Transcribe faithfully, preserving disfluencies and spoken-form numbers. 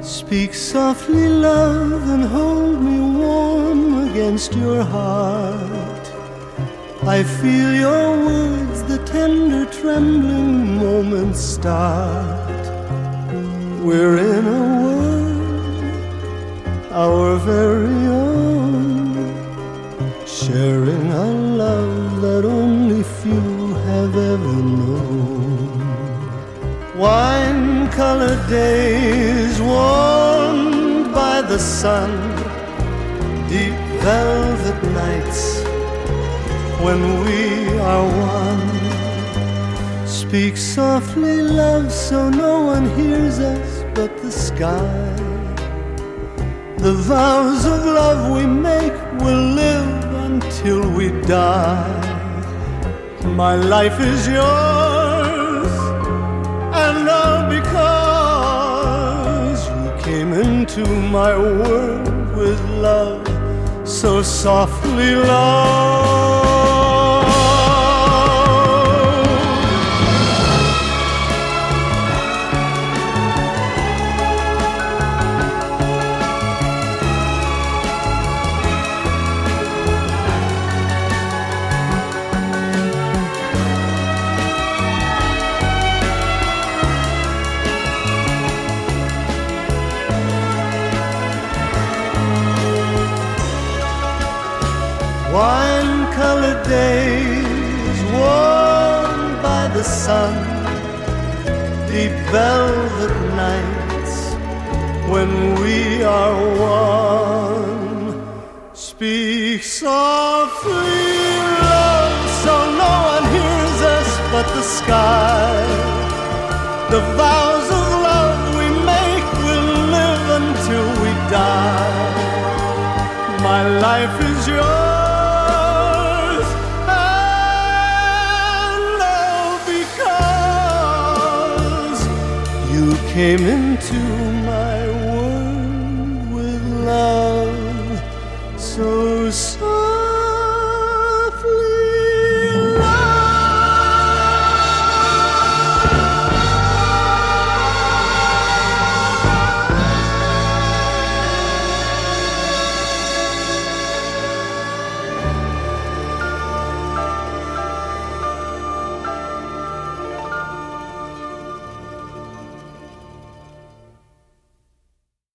Speak softly, love, and hold me warm against your heart. I feel your words, the tender trembling moments start. We're in a world, our very own, sharing a love that only few have ever known. Wine-colored days warmed by the sun, deep velvet nights when we are one. Speak softly, love, so no one hears us but the sky. The vows of love we make will live until we die. My life is yours, and all because you came into my world with love, so softly, love. Wine-colored days warmed by the sun, deep velvet nights when we are one. Speak softly, love, so no one hears us but the sky. The vows of love we make will live until we die. My life is yours, you came into my world with love, so soft.